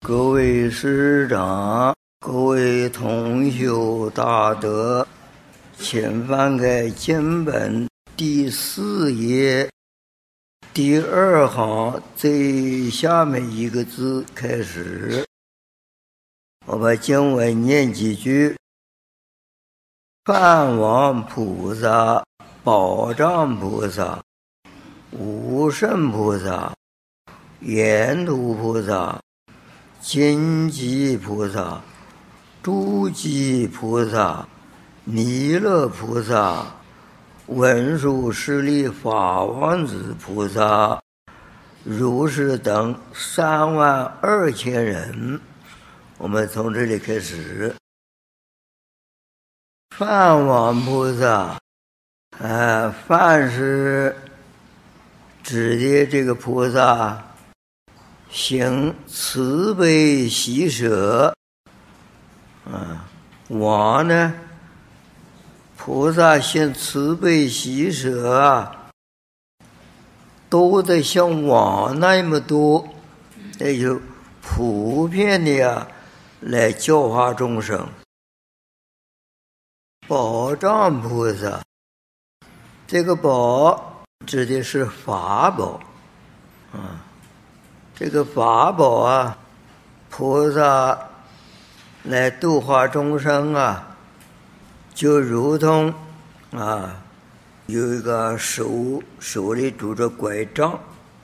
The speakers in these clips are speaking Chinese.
各位师长，各位同修大德，请翻开经本第4页第2行最下面一个字开始。我把经文念几句。梵王菩萨、宝藏菩萨、无胜菩萨、阎荼菩萨、金鸡菩萨、诸鸡菩萨、弥勒菩萨、文殊师利法王子菩萨，如是等32000人。我们从这里开始。梵王菩萨，梵是指的这个菩萨行慈悲喜舍，王呢，菩萨行慈悲喜舍都得像王那么多，也就普遍的来教化众生。宝藏菩萨，这个宝指的是法宝，这个法宝菩萨来度化众生就如同有一个手里拄着拐杖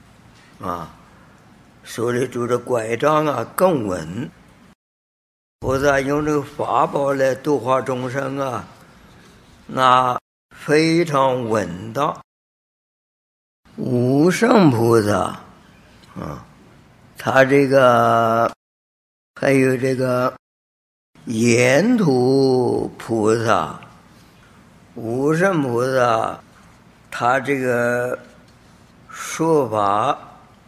手里拄着拐杖更稳。菩萨用这个法宝来度化众生那非常稳当。无胜菩萨他这个还有这个阎荼菩萨，无胜菩萨他这个说法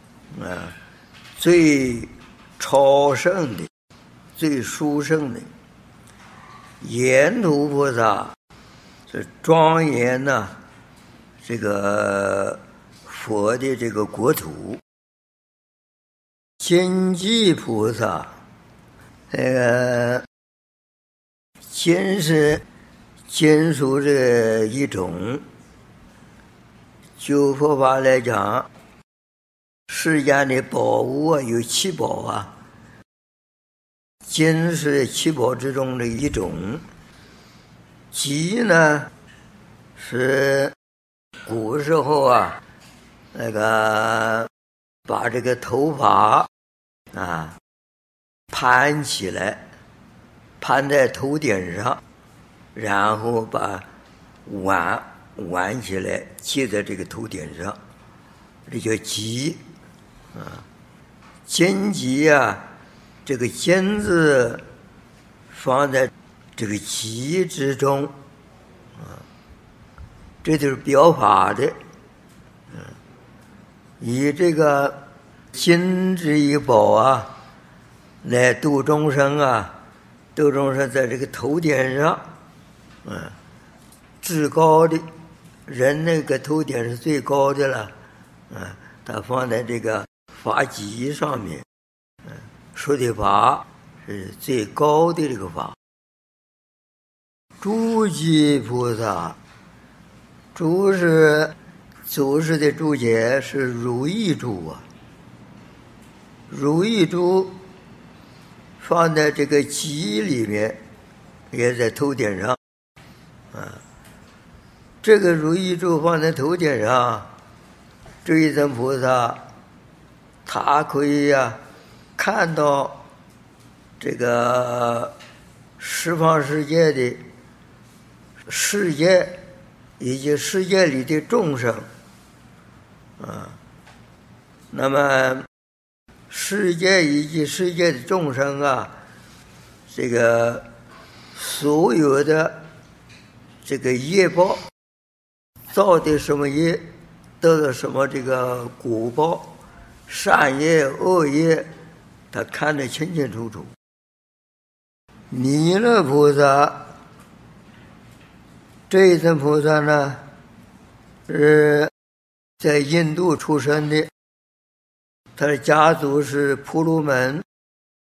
最超胜的，最殊胜的。阎荼菩萨是庄严这个佛的这个国土。金鸡菩萨，金是金属这一种，就佛法来讲，世间的宝物有7宝金是7宝之中的一种。鸡呢是古时候那个把这个头发盘起来，盘在头顶上，然后把挽起来系在这个头顶上，这叫鸡金鸡这个金字放在这个鸡之中这就是表法的以这个金之一宝来度众生度众生在这个头顶上至高的人，那个头顶是最高的了他放在这个法脊上面说的法是最高的这个法。诸鸡菩萨，诸是祖师的注解是如意珠如意珠放在这个鸡里面，也在头顶上这个如意珠放在头顶上，这一尊菩萨他可以看到这个十方世界的世界以及世界里的众生那么世界以及世界的众生这个所有的这个业报造的什么业，得到什么这个果报，善业恶业他看得清清楚楚。弥勒菩萨，这一尊菩萨呢是在印度出生的，他的家族是婆罗门，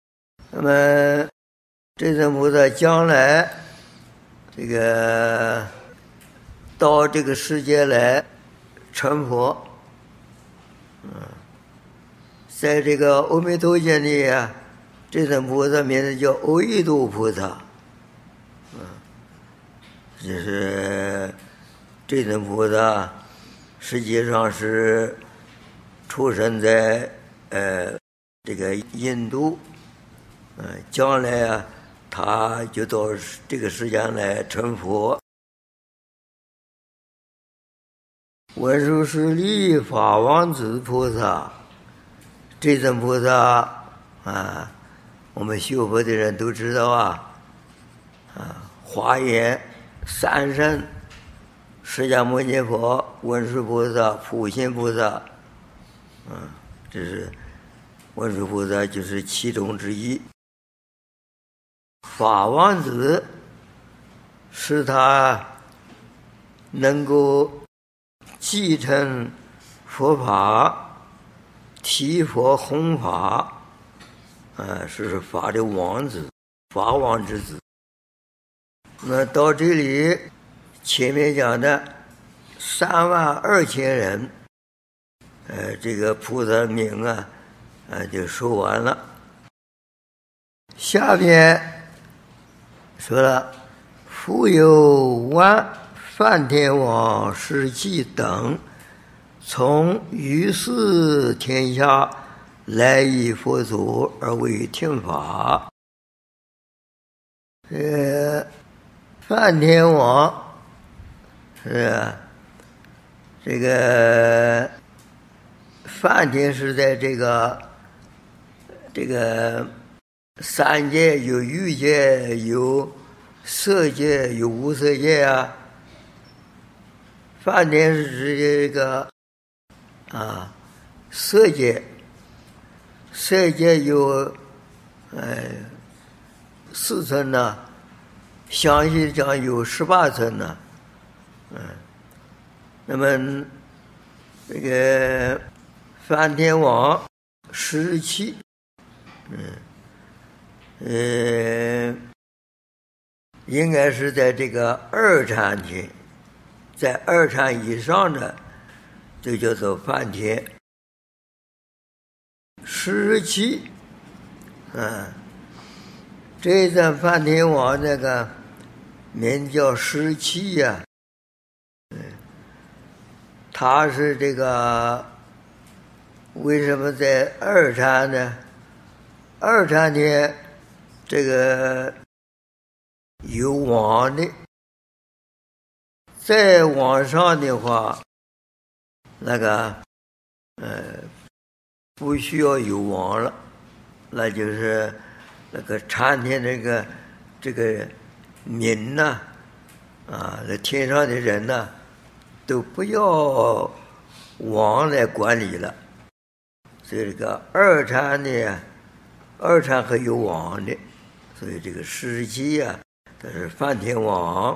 那么这尊菩萨将来这个到这个世界来成佛，在这个《阿弥陀经》里啊，这尊菩萨名字叫阿逸多菩萨，就是这尊菩萨实际上是出生在这个印度，将来啊他就到这个世间来成佛。文殊师利法王子菩萨，这尊菩萨啊，我们修佛的人都知道啊，华严三圣，释迦牟尼佛、文殊菩萨、普贤菩萨，这是文殊菩萨就是其中之一。法王子是他能够继承佛法、提佛弘法，是法的王子，法王之子。那到这里前面讲的32000人，这个菩萨名啊，就说完了。下边说了，复有万梵天王、释迦等，从于世天下来诣佛祖而为听法。梵天王是这个梵天是在这个三界，有欲界，有色界，有无色界啊。梵天是指这个色界，色界有4层呢，详细讲有18层呢。那么这个梵天王17，应该是在这个二禅天，在二禅以上的就叫做梵天。17，这一尊梵天王那个名叫17呀，他是这个为什么在二禅呢？二禅天这个有王的，再往上的话，那个不需要有王了，那就是那个禅天这个民呐，那天上的人呐，都不要王来管理了。所以这个二禅呢，二禅还有王的，所以这个17啊，它是梵天王。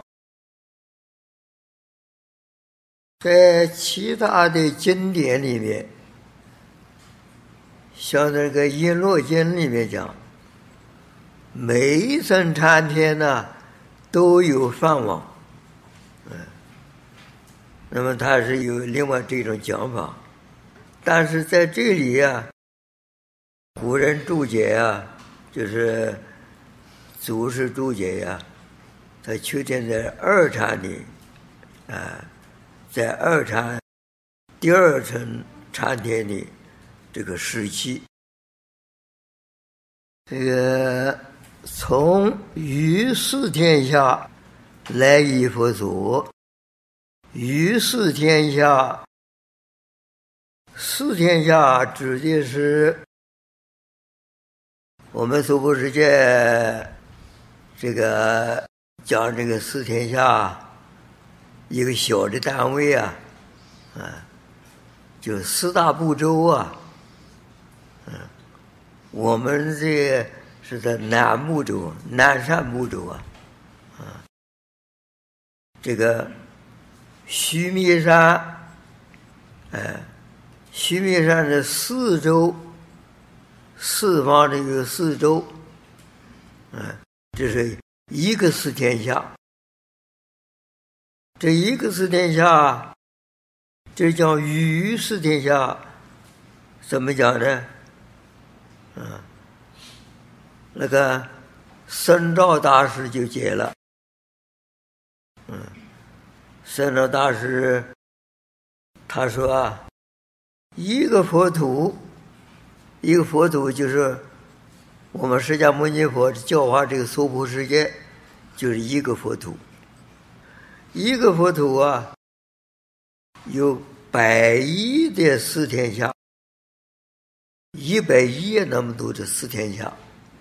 在其他的经典里面，像那个《璎珞经》里面讲，每一尊禅天呢都有梵王，那么它是有另外这种讲法。但是在这里啊，古人注解啊，就是祖师注解呀，他确定在二禅里，在二禅第二层禅天里，这个17，这个从于世天下来诣佛祖，于世天下，四天下指的是我们娑婆世界这个讲这个四天下一个小的单位啊，就4大部洲啊，我们这个是在南部洲、南赡部洲啊，这个须弥山，须弥山的4洲，四方的有4洲， 这是一个四天下。这一个四天下，这叫于四天下。怎么讲呢？那个僧肇大师就解了。僧肇大师他说一个佛土就是我们释迦牟尼佛教化这个娑婆世界，就是一个佛土。一个佛土有100亿的四天下，100亿那么多的四天下。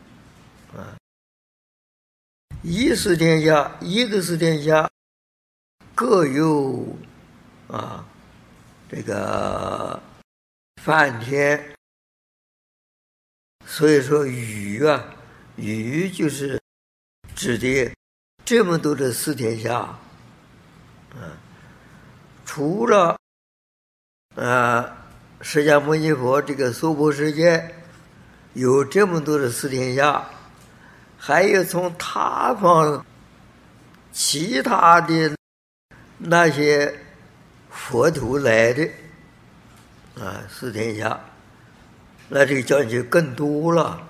一个四天下各有这个梵天。所以说语就是指的这么多的四天下。除了释迦牟尼佛这个娑婆世界有这么多的四天下，还有从他方其他的那些佛土来的四天下，那这个讲就更多了。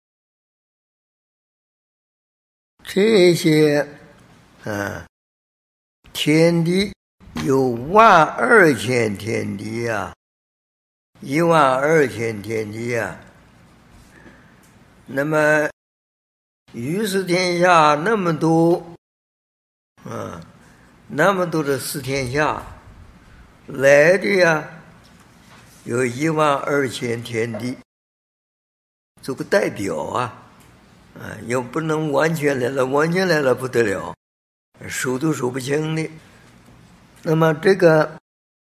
这些天地有12000天地12000天地那么于是天下那么多那么多的四天下来的有12000天地，做个代表又不能完全来了，完全来了不得了，数都数不清的。那么这个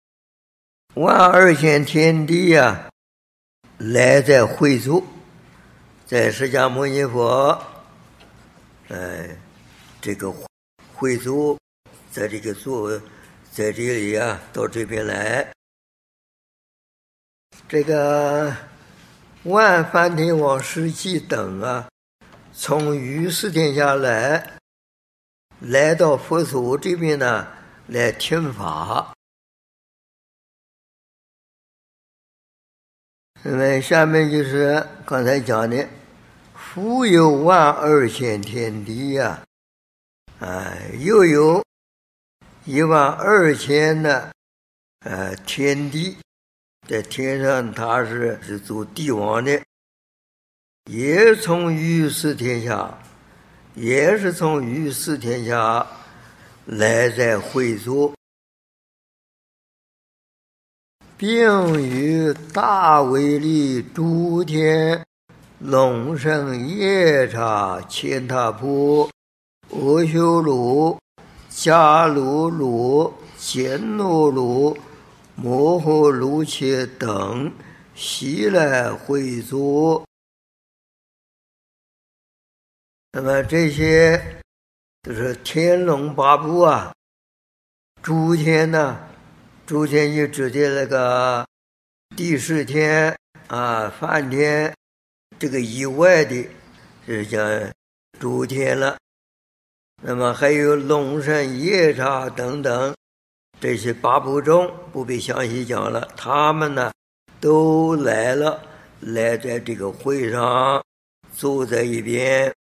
12000天地来在会所，在释迦牟尼佛这个会所，在这个在这里到这边来。这个万梵天王释迦等从于四天下来到佛所这边呢，来听法。那么下面就是刚才讲的，复有12000天地又有12000的天地，在天上他是做帝王的，也从于四天下，也是从于四天下来在会所，并与大威力诸天龙神夜叉乾闼婆阿修罗迦卢罗暹罗罗摩诃卢伽等悉来会所。那么这些都是天龙八部诸天诸天就指的那个第四天梵天这个以外的，是讲诸天了。那么还有龙神夜叉等等，这些八部中不必详细讲了，他们都来在这个会上坐在一边。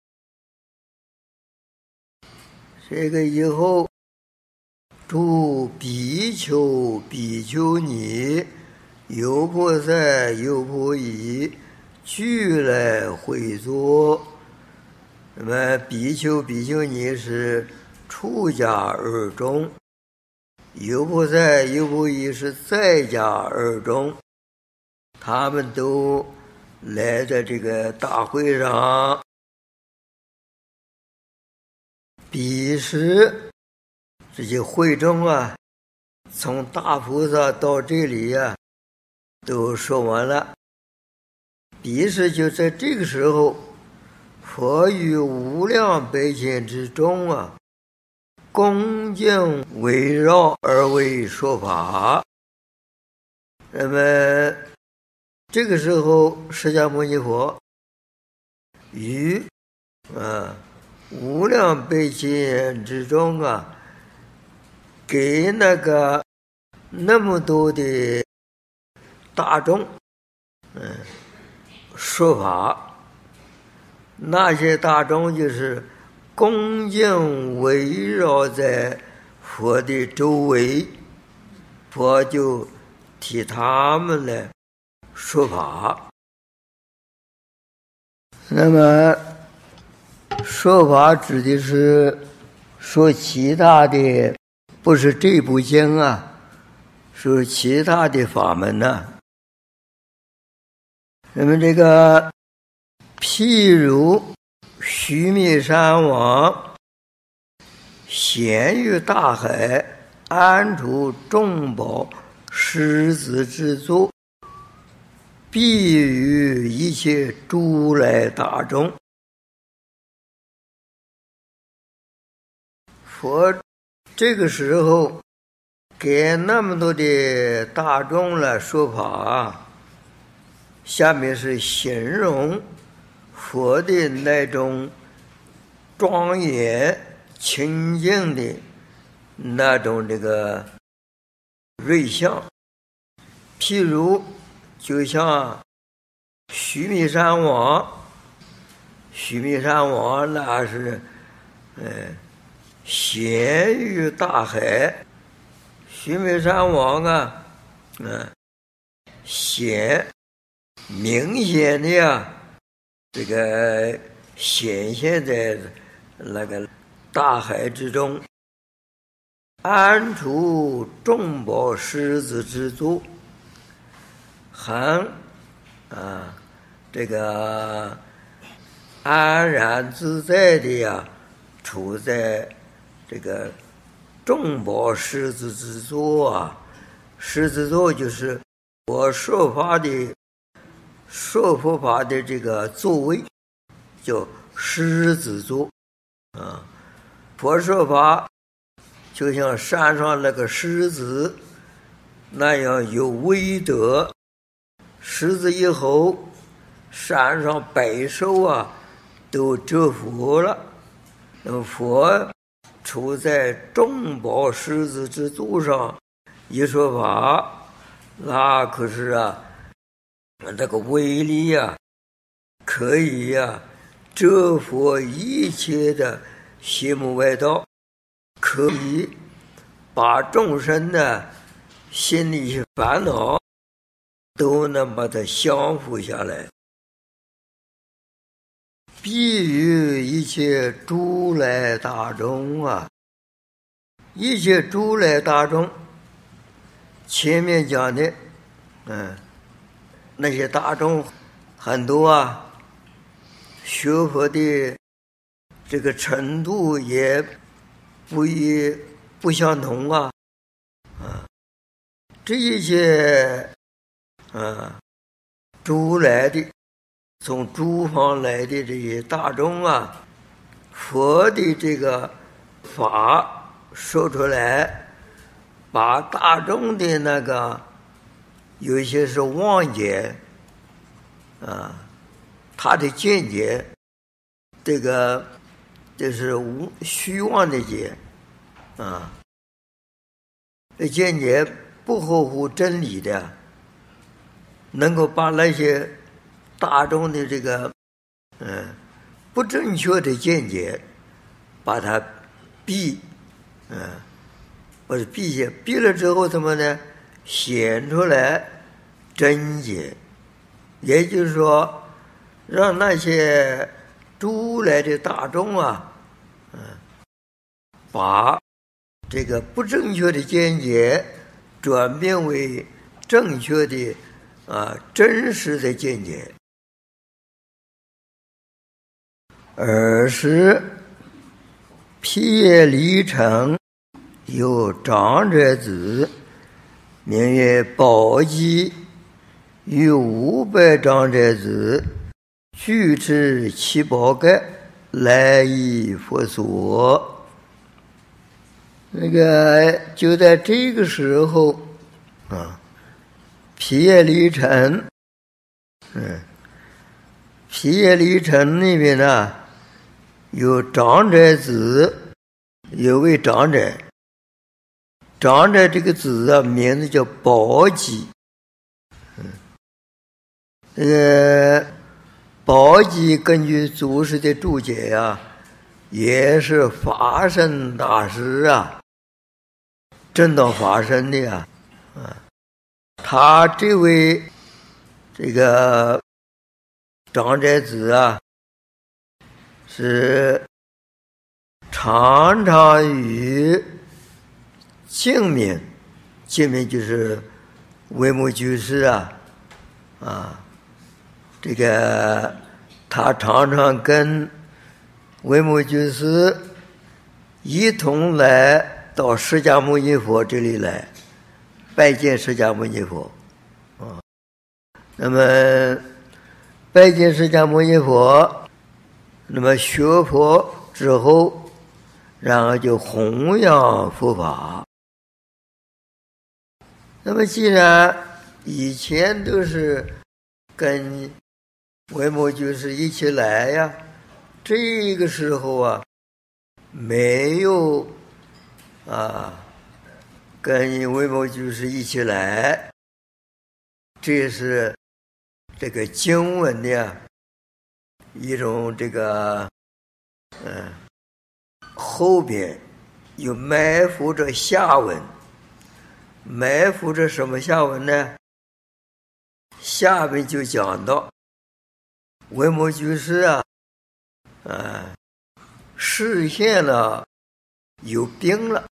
这个以后诸比丘比丘尼优婆塞优婆夷俱来会所。那么比丘比丘尼是出家二众，优婆塞优婆夷是在家二众，他们都来在这个大会上。彼时这些会众从大菩萨到这里都说完了。彼时就在这个时候，佛于无量百千之中恭敬围绕而为说法。那么这个时候释迦牟尼佛与无量百千之中啊，给那个那么多的大众说法，那些大众就是恭敬围绕在佛的周围，佛就替他们来说法。那么说法指的是说其他的，不是这部经啊，说其他的法门呢。那么这个譬如须弥山王闲于大海，安处众宝狮子之座，必于一切诸来大众。佛这个时候给那么多的大众来说法，下面是形容佛的那种庄严清净的那种这个瑞相。譬如就像须弥山王，须弥山王那是闲于大海。须弥山王啊，显明显的呀，这个显现在那个大海之中，安处众宝狮子之座，很这个安然自在的呀，处在这个众宝狮子之座啊。狮子座就是我说佛法的这个座位，叫狮子座啊。佛说法就像山上那个狮子那样有威德，狮子一吼，山上百兽啊都折服了。那么佛处在众宝狮子之座上一说法，那可是这个威力可以折服一切的邪魔外道，可以把众生的心里些烦恼都能把它降服下来。必于一切诸来大众一切诸来大众，前面讲的那些大众很多学佛的这个程度也不相同这一些诸来的，从诸方来的这些大众佛的这个法说出来，把大众的那个有一些是妄解他的见解，这个就是虚妄的解见解不合乎真理的，能够把那些大众的这个不正确的见解把它或者避了之后怎么呢？显出来真解。也就是说，让那些诸来的大众把这个不正确的见解转变为正确的真实的见解。尔时毗耶离城有长者子，名曰宝积，与500长者子俱持七宝盖，来诣佛所。那个就在这个时候毗耶离城毗耶离城那边有长者子，有位长者。长者这个子啊，名字叫宝鸡。这个宝鸡根据祖师的注解呀，也是法身大师啊，正道法身的呀。他这位这个长者子啊，是常常与净明，净明就是维摩居士这个他常常跟维摩居士一同来到释迦牟尼佛这里来拜见释迦牟尼佛那么拜见释迦牟尼佛，那么学佛之后，然后就弘扬佛法。那么既然以前都是跟维摩居士一起来呀，这个时候啊，没有跟维摩居士一起来，这是这个经文的一种这个后边有埋伏着下文。埋伏着什么下文呢？下面就讲到维摩居士视现了有病了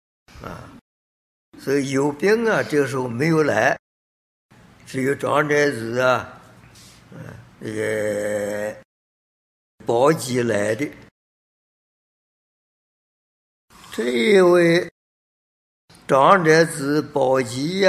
所以有病这个时候没有来，只有长者子这个宝鸡来的。这一位长者子宝鸡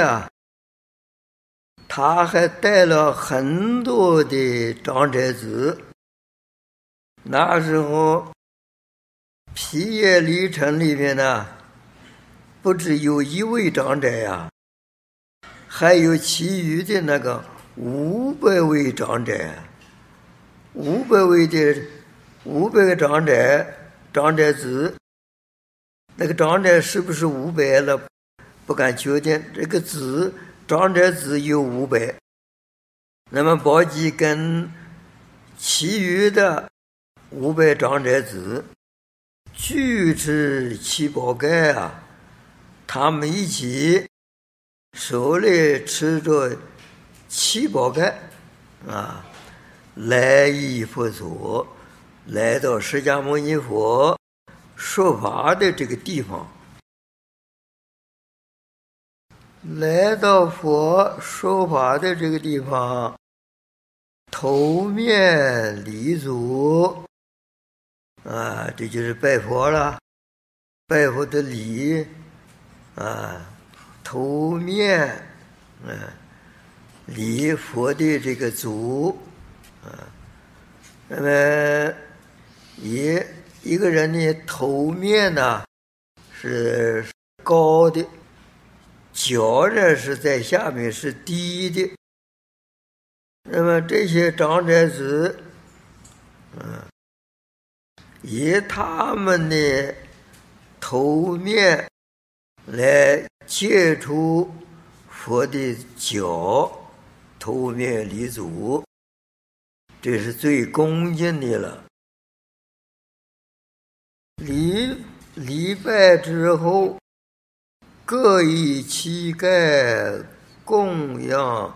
他还带了很多的长者子。那时候毗耶离城里面呢，不只有一位长者还有其余的那个500位长者，500个长者子。那个长者是不是500了？不敢确定。这个子长者子有500，那么宝鸡跟其余的500长者子俱持七宝盖他们一起手里持着七宝盖来依佛所，来到释迦牟尼佛说法的这个地方。来到佛说法的这个地方，头面礼足这就是拜佛了。拜佛的礼头面礼佛的这个足那么一个人的头面呢是高的，脚呢是在下面是低的。那么这些长者子以他们的头面来接触佛的脚，头面礼足，这是最恭敬的了。礼拜之后，各以膝盖供养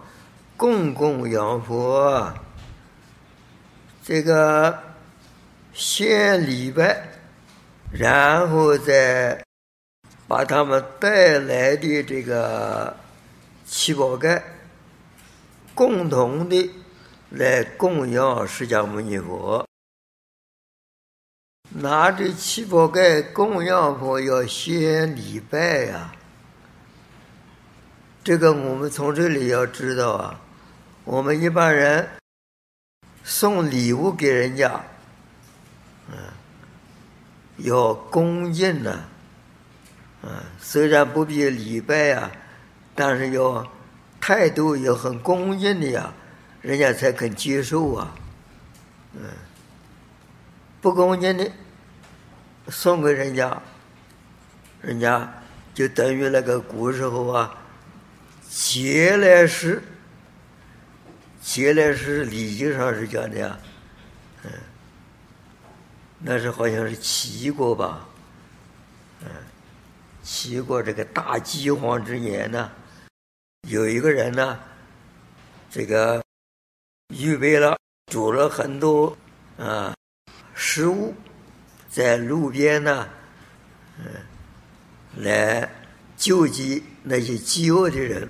佛。这个先礼拜，然后再把他们带来的这个七宝盖共同的来供养释迦牟尼佛。拿着七宝盖供养佛要先礼拜这个我们从这里要知道我们一般人送礼物给人家要恭敬虽然不必礼拜但是要态度也很恭敬的人家才肯接受不恭敬的送给人家，人家就等于那个古时候啊，节来食。节来食礼经上是讲的呀，那是好像是齐国吧，齐国这个大饥荒之年呢，有一个人呢，这个预备了煮了很多食物，在路边呢，来救济那些饥饿的人。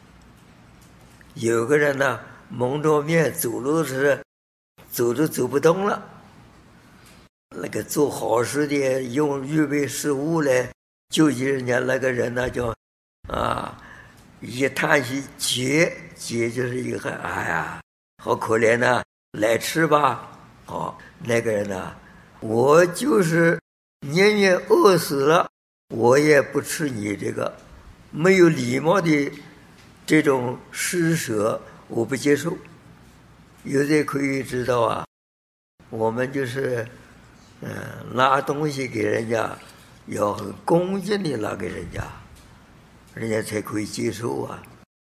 有个人呢，蒙着面走路时走都走不动了，那个做好事的用预备食物来救济人家，那个人呢就一叹息，节就是一个哎呀，好可怜呐，来吃吧。那个人呢，我就是年年饿死了，我也不吃你这个没有礼貌的这种施舍，我不接受。有的可以知道啊，我们就是拿东西给人家，要很恭敬的拿给人家，人家才可以接受啊。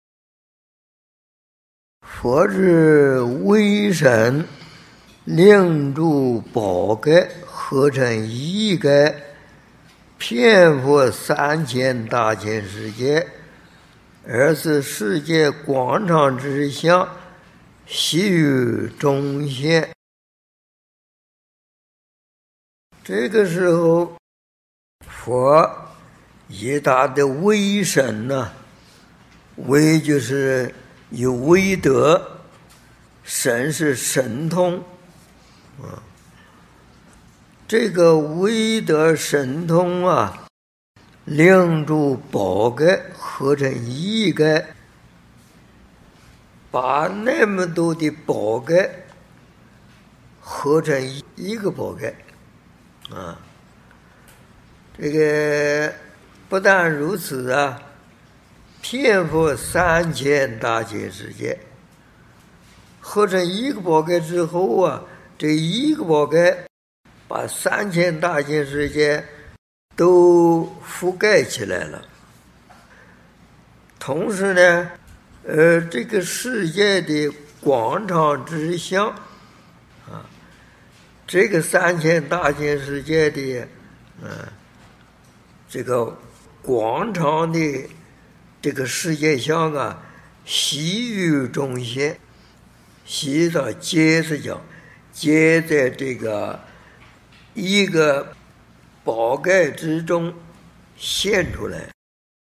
佛之威神，令诸宝盖合成一盖，遍覆3000大千世界，而是世界广场之相，悉于中现。这个时候，佛以他的威神呢，威就是有威德，神是神通这个威德神通啊，令诸宝盖合成一盖，把那么多的宝盖合成一个宝盖这个不但如此啊，遍覆3000大千世界，合成一个宝盖之后啊，这一个宝盖把3000大千世界都覆盖起来了。同时呢，这个世界的广场之相这个3000大千世界的这个广场的这个世界相啊，悉于中现。悉到皆是讲，皆在这个一个宝盖之中现出来。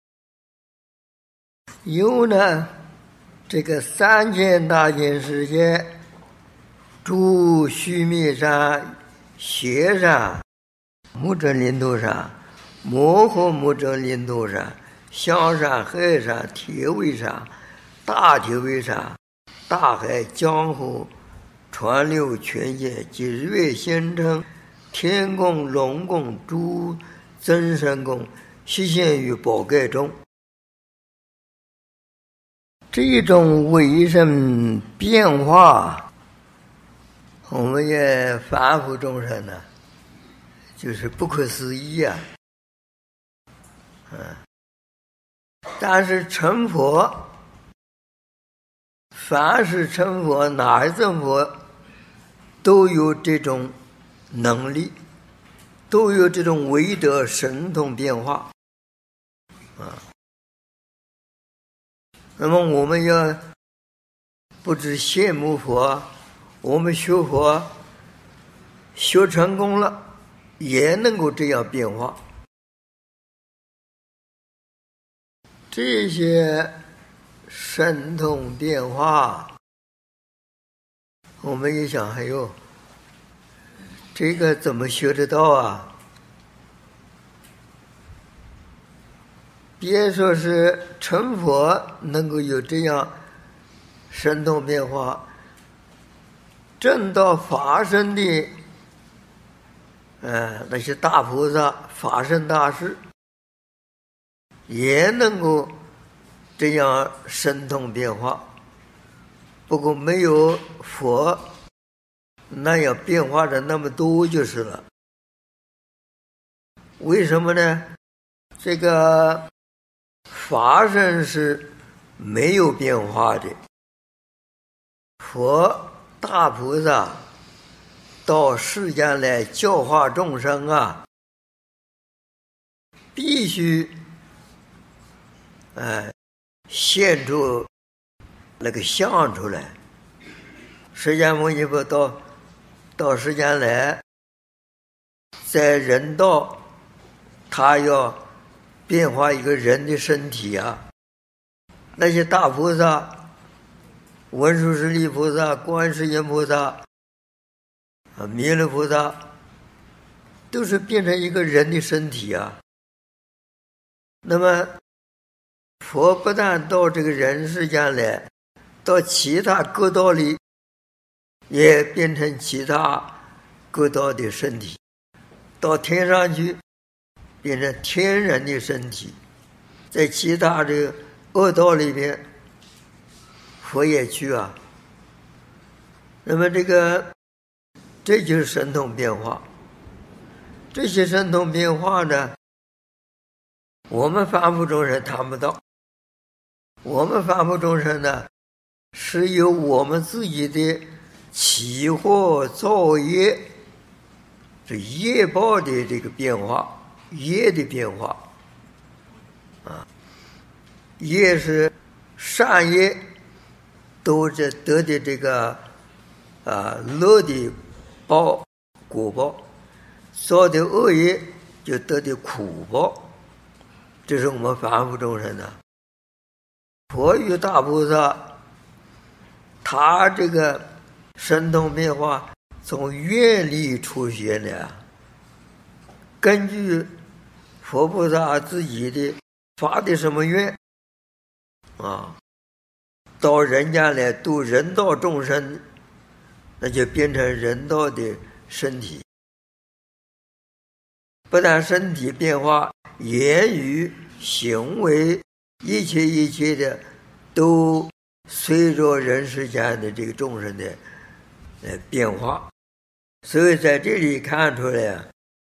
有呢，这个3000大千世界，诸须弥山、斜山、目真林头山、摩诃目真林头山、香山、海山、铁围山、大铁围山、大海、江河、川流、泉涧及日月星辰、天宫、龙宫、诸增上宫，悉现于宝盖中。这种为神变化，我们也凡夫众生呢，就是不可思议啊。但是成佛，凡是成佛，哪一种佛都有这种能力，都有这种威德神通变化那么我们要不只羡慕佛，我们学佛学成功了，也能够这样变化。这些神通变化，我们一想，哎呦，这个怎么学得到啊？别说是成佛能够有这样神通变化，正道法身的那些大菩萨、法身大士，也能够这样神通变化。不过没有佛那样变化的那么多就是了。为什么呢？这个法身是没有变化的，佛大菩萨到世间来教化众生啊，必须现出那个相出来。释迦牟尼佛到世间来，在人道，他要变化一个人的身体啊。那些大菩萨，文殊师利菩萨、观世音菩萨、弥勒菩萨，都是变成一个人的身体啊。那么佛不但到这个人世间来，到其他各道里也变成其他各道的身体，到天上去变成天人的身体，在其他的恶道里边佛也去啊。那么这就是神通变化。这些神通变化呢，我们凡夫众生谈不到。我们凡夫众生呢，是由我们自己的起惑造业，这业报的这个变化，业的变化啊，业是善业都得的这个乐的报果报，造的恶业就得的苦报。这是我们凡夫众生的。佛与大菩萨，他这个神通变化从愿力出现的，根据佛菩萨自己的发的什么愿啊，到人间来度人道众生，那就变成人道的身体。不但身体变化，言语行为一切的都随着人世间的这个众生的变化。所以在这里看出来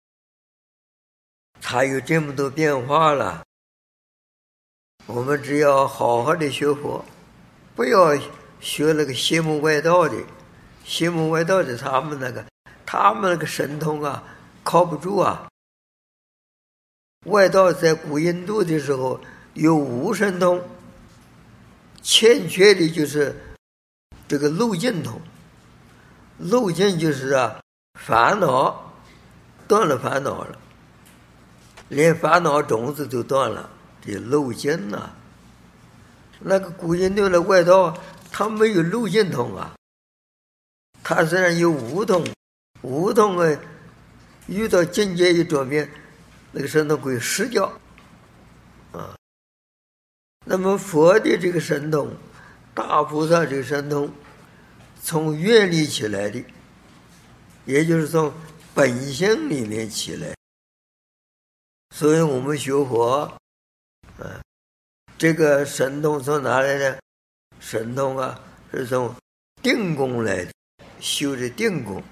他有这么多变化了。我们只要好好的学佛，不要学那个邪门外道的。邪门外道的他们那个神通啊，靠不住啊。外道在古印度的时候有无神通，欠缺的就是这个漏尽通。漏尽就是烦恼断了，烦恼了，连烦恼种子都断了，这漏尽啊。那个古印度的外道他没有漏尽通啊，他虽然有无通，无通遇到境界一转变，那个神通可以失掉啊。那么佛的这个神通，大菩萨这个神通，从愿力起来的，也就是从本性里面起来。所以我们学佛这个神通从哪来的？神通是从定功来的，修的定功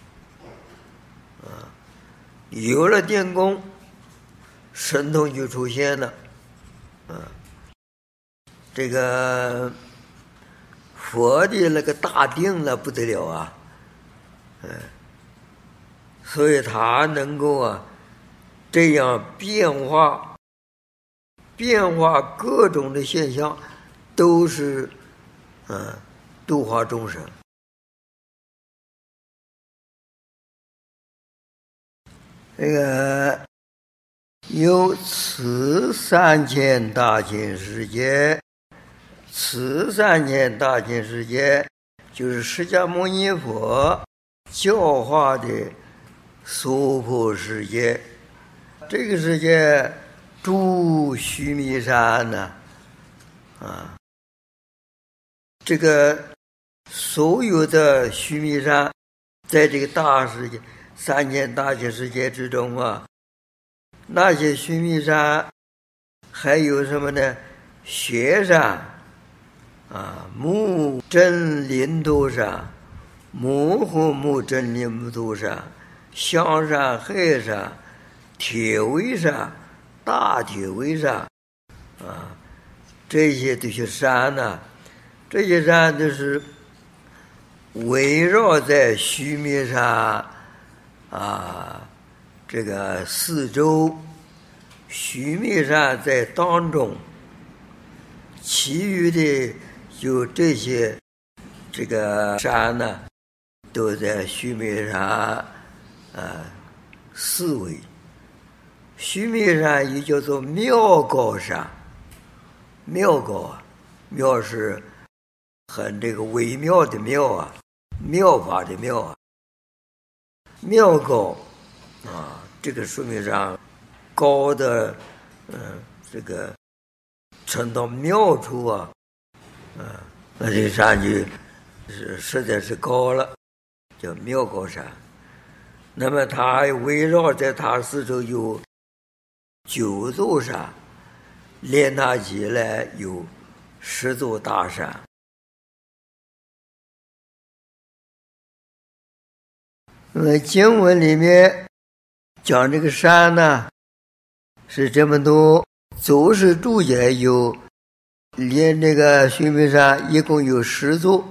有了定功，神通就出现了这个佛的那个大定了不得了啊所以他能够这样变化各种的现象，都是度化众生。这个有此3000大千世界，此3000大千世界就是释迦牟尼佛教化的娑婆世界。这个世界诸须弥山呢这个所有的须弥山，在这个大世界3000大千世界之中那些须弥山还有什么呢？雪山目真林都山、摩诃目真理无图山、香山、海山、铁围山、大铁围山啊，这些都是山呢。这些山都是围绕在须弥山啊这个四周，须弥山在当中，其余的就这些这个山呢，都在须弥山四围。须弥山也叫做妙高山，妙高啊，妙是很这个微妙的妙啊，妙法的妙啊，妙高啊，这个说明上高的这个升到妙处啊，那这山就是实在是高了，叫妙高山。那么它围绕在它四周有9座山，连它起来有10座大山。那么经文里面讲这个山呢，是这么多，走势注解有，连这个须弥山一共有10座，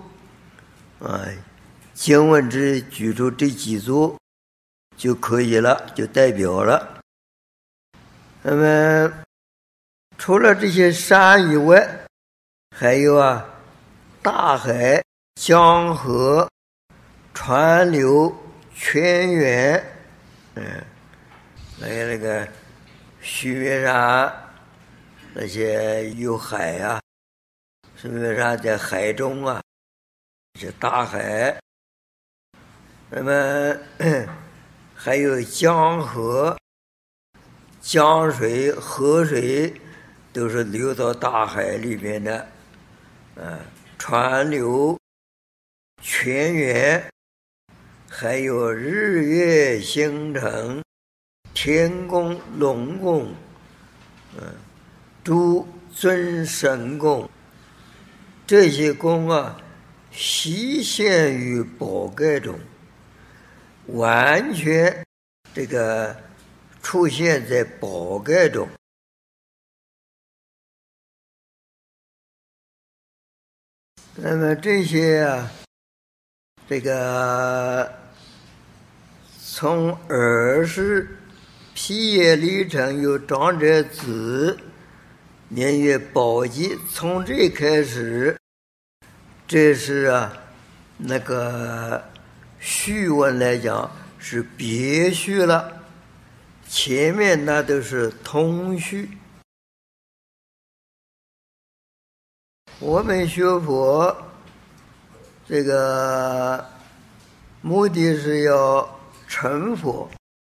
经文只举出这几座就可以了，就代表了。那么除了这些山以外，还有大海、江河、川流、泉源，还有那个须弥山，那些有海啊，须弥山在海中啊，是大海。那么还有江河、江水、河水都是流到大海里面的，川流、泉源，还有日月星辰、天宫、龙宫，诸尊神宫，这些宫啊，悉现于宝盖中，完全这个出现在宝盖中。那么这些这个从尔时毗耶离城有长者子，年月宝鸡，从这开始，这是那个序文来讲是别序了，前面那都是通序。我们学佛这个目的是要成佛，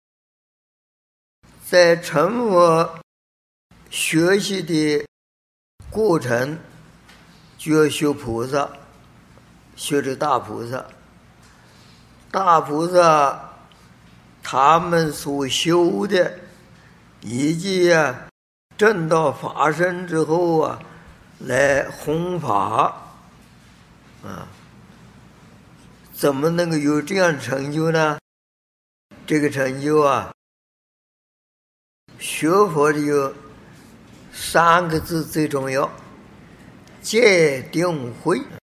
在成佛学习的过程就要修菩萨，学这大菩萨。大菩萨他们所修的，以及正道发生之后来弘法怎么能够有这样成就呢？这个成就学佛的有3个字最重要：戒定慧。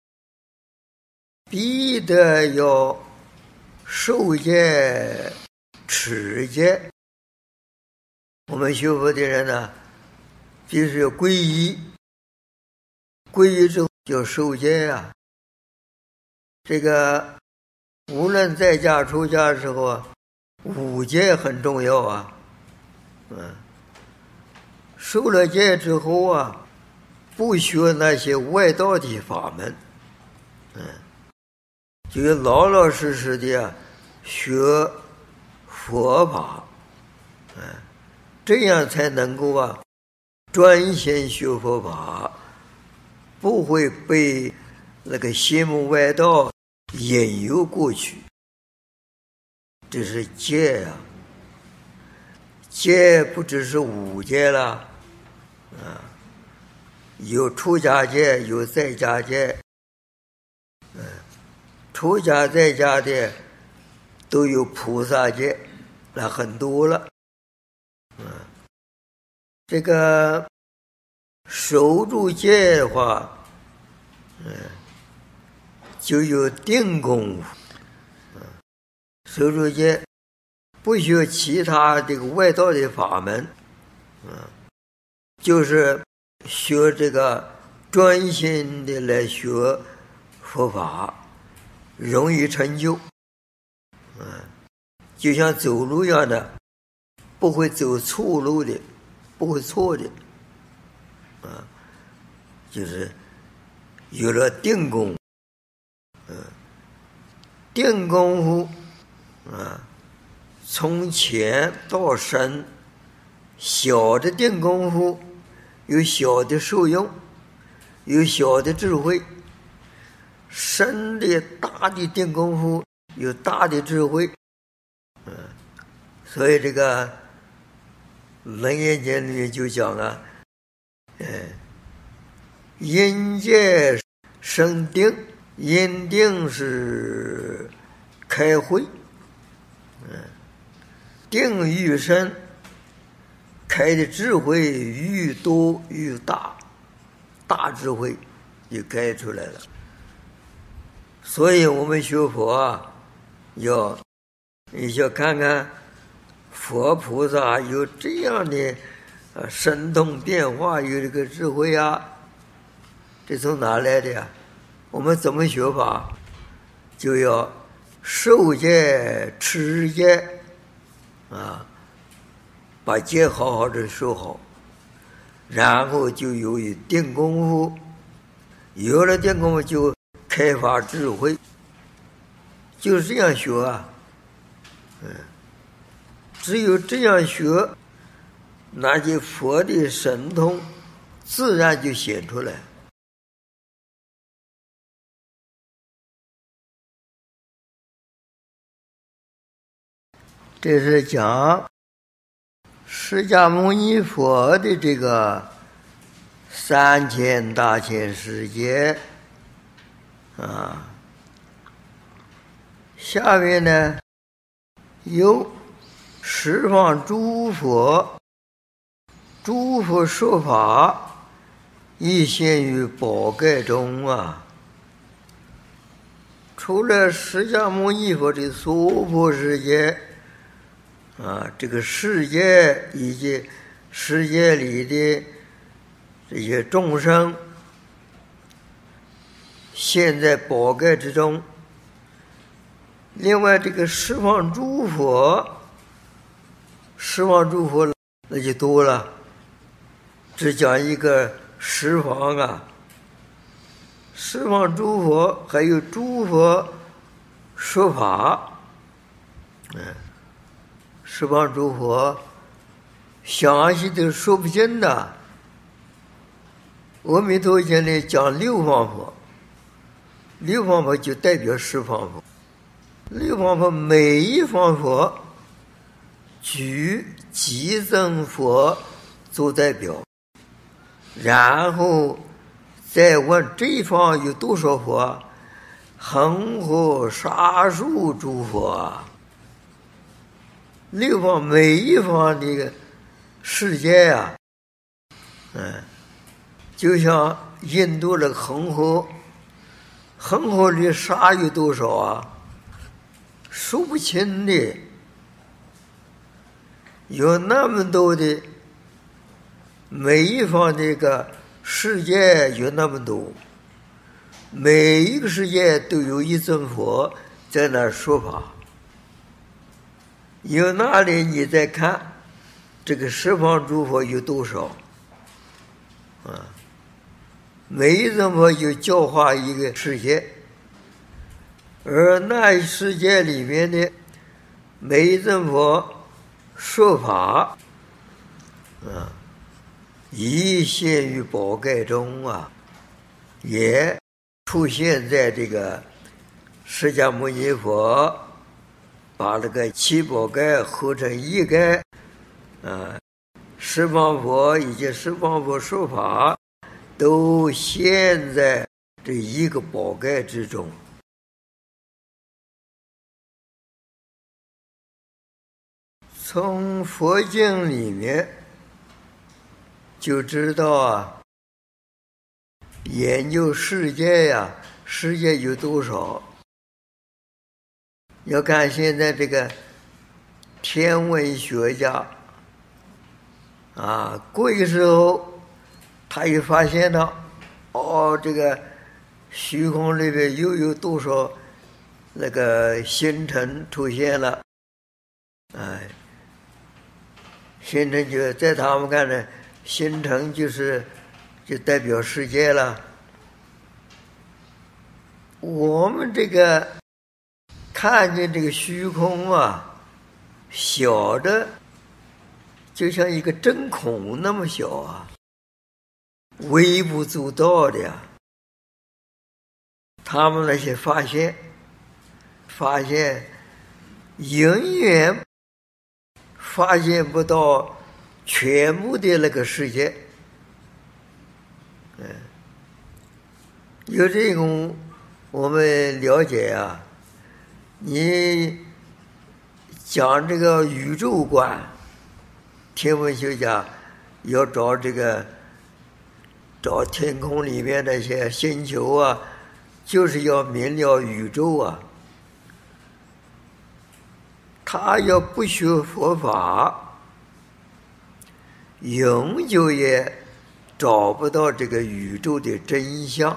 必得要受戒、持戒。我们学佛的人呢，必须要皈依，皈依之后就受戒这个无论在家出家的时候5戒很重要受了戒之后不学那些外道的法门，就老老实实的学佛法，这样才能够专心学佛法，不会被那个邪魔外道引诱过去。这是戒戒不只是5戒了有出家戒，有在家戒。出家在家的都有菩萨戒，那很多了。这个守住戒的话，就有定功夫。守住戒不学其他这个外道的法门，就是学这个专心的来学佛法，容易成就。就像走路一样的，不会走错路的，不会错的。就是有了定功，定功夫从浅到深，小的定功夫有小的受用，有小的智慧；深的大的定功夫有大的智慧。所以这个《楞严经》里面就讲啊，因戒生定，因定是开慧，定愈深，开的智慧愈多愈大，大智慧就开出来了。所以我们学佛啊，你要看看佛菩萨有这样的神通变化，有这个智慧啊，这从哪来的呀？我们怎么学法？就要受戒持戒把戒好好的受好，然后就有定功夫，有了定功夫就开发智慧，就是这样学啊。只有这样学，那些佛的神通自然就显出来。这是讲释迦牟尼佛的这个3000大千世界下面呢有十方诸佛说法，亦现于宝盖中啊。除了释迦牟尼佛的娑婆世界这个世界以及世界里的这些众生，现在宝盖之中。另外这个十方诸佛那就多了，只讲一个十方啊。十方诸佛还有诸佛说法，十方诸佛详细的说不尽的。阿弥陀经里讲六方佛，六方佛就代表十方佛。六方佛每一方佛举几增佛做代表，然后再问这一方有多少佛，恒河沙数诸佛。六方每一方的世界啊，就像印度的恒河，恒河里沙有多少啊？数不清的，有那么多的，每一方这个世界有那么多，每一个世界都有一尊佛在那说法。有那里你再看这个十方诸佛有多少每一尊佛就教化一个世界，而那世界里面的每一尊佛说法亦现于宝盖中也出现在这个释迦牟尼佛把那个七宝盖合成一盖十方佛以及十方佛说法都现在这一个宝盖之中。 从佛经里面就知道啊，研究世界呀，世界有多少？要看现在这个天文学家啊，过一个时候他又发现了，这个虚空里边又有多少那个星辰出现了，星辰就在他们看来，星辰就代表世界了。我们这个看见这个虚空啊，小的就像一个针孔那么小啊，微不足道的呀。他们那些发现永远发现不到全部的那个世界。有这种我们了解啊，你讲这个宇宙观，天文学家要找天空里面那些星球啊，就是要明了宇宙啊。他要不学佛法，永久也找不到这个宇宙的真相。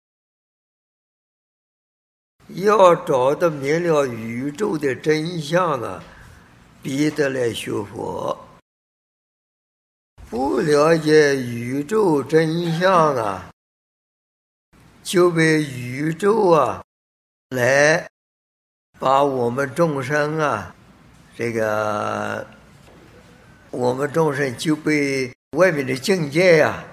要找到明了宇宙的真相啊，必得来学佛。不了解宇宙真相啊，就被宇宙啊来把我们众生啊，我们众生就被外面的境界呀，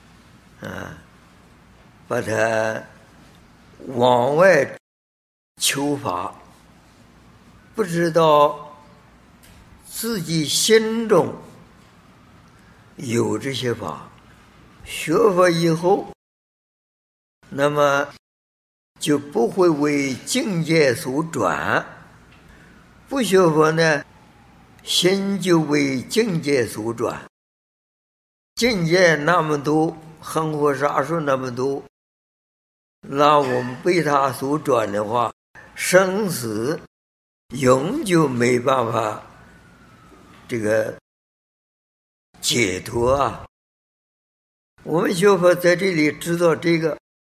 把它往外求法，不知道自己心中有这些法。学佛以后，那么就不会为境界所转；不学佛呢，心就为境界所转。境界那么多，恒河沙数那么多，那我们被它所转的话，生死永久没办法这个解脱啊。我们学佛在这里知道这个，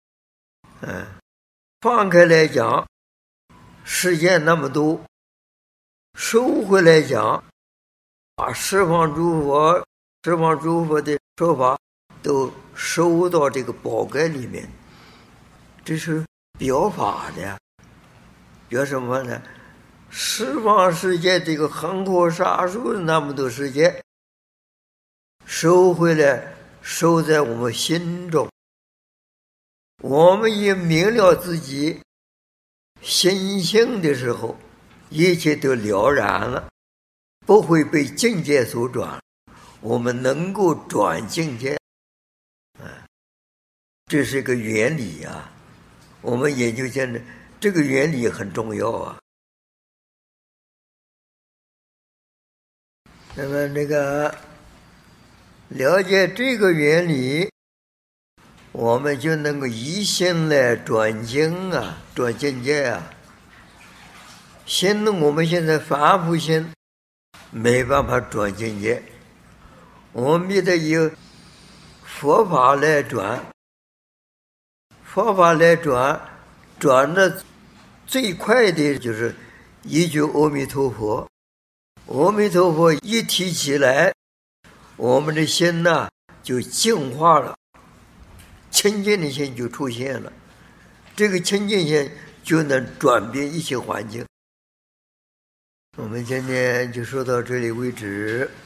放开来讲，世界那么多，收回来讲，把十方诸佛的说法都收到这个宝盖里面，这是表法的。表什么呢？十方世界这个恒河沙数那么多世界，收回来，收在我们心中。我们也明了自己心性的时候，一切都了然了，不会被境界所转。我们能够转境界，这是个原理啊。我们研究现在这个原理很重要啊。那么了解这个原理，我们就能够一心来转经啊，转境界啊。心我们现在凡夫心没办法转境界，我们得有佛法来转。佛法来转的最快的就是一句阿弥陀佛。阿弥陀佛一提起来，我们的心呢就净化了，清净的心就出现了。这个清净心就能转变一切环境。我们今天就说到这里为止。